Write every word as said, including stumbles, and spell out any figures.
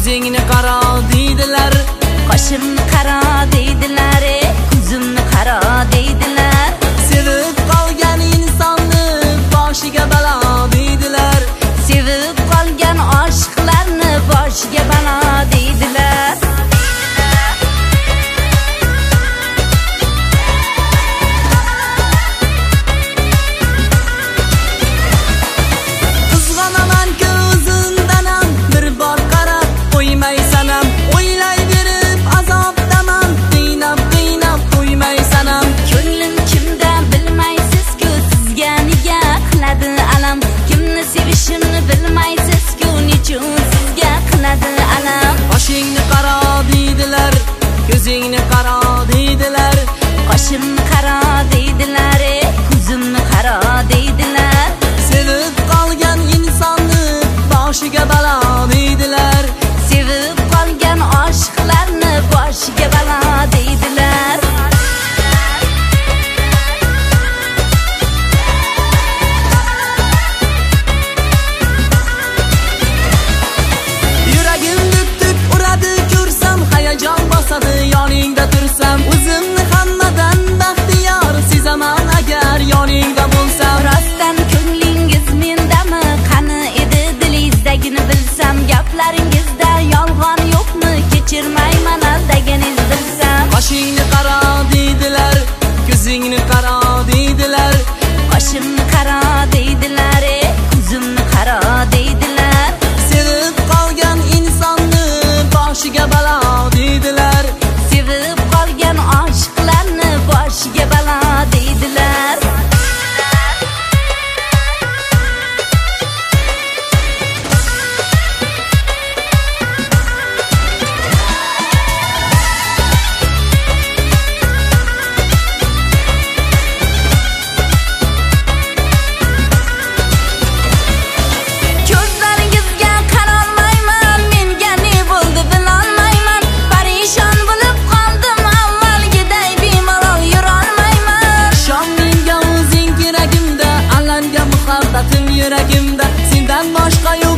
ko'zingni qaro deydilar, qoshimni qaro deydilar, ko'zimni qaro deydilar. Sevib qolgan insonni boshiga balo deydilar, sevib qolgan oshiqlarni boshiga balo deydilar. Sevishimni bilmaysiz-ku, nechun sizga qiladi alam. Boshingni qaro deydilar, ko'zingni qaro deydilar, qoshimni qaro deydilar, ko'zimni qaro deydilar. Sevib qolgan insonni boshiga balo deydilar, sevib qolgan oshiqlarni boshiga balo deydilar. Yoningda tursam, o'zimni hammadan baxtiyor sezaman agar yoningda bo'lsam. Rostdan ko'nglingiz mendami? Qani edi dilingizdagini bilsam, gaplaringizda yolg'on yo'qmi? Kechirmayman aldaganingizni bilsam. Qoshingni qaro deydilar, ko'zingni qaro deydilar, qoshimni qaro deydilar, ko'zimni qaro deydilar. Sevib qolgan insonni boshiga balo deydilar, sevib qolgan oshiqlarni boshiga balo deydilar. Ko'zlaringizga qarolmayman, menga ne bo'ldi bilolmayman. Parishon bo'lib qoldim, avvalgiday bemalol yurolmayman. Shom menga o'zing keragimda, alanga muhabbatim yuragimda, sendan boshqa yo'q.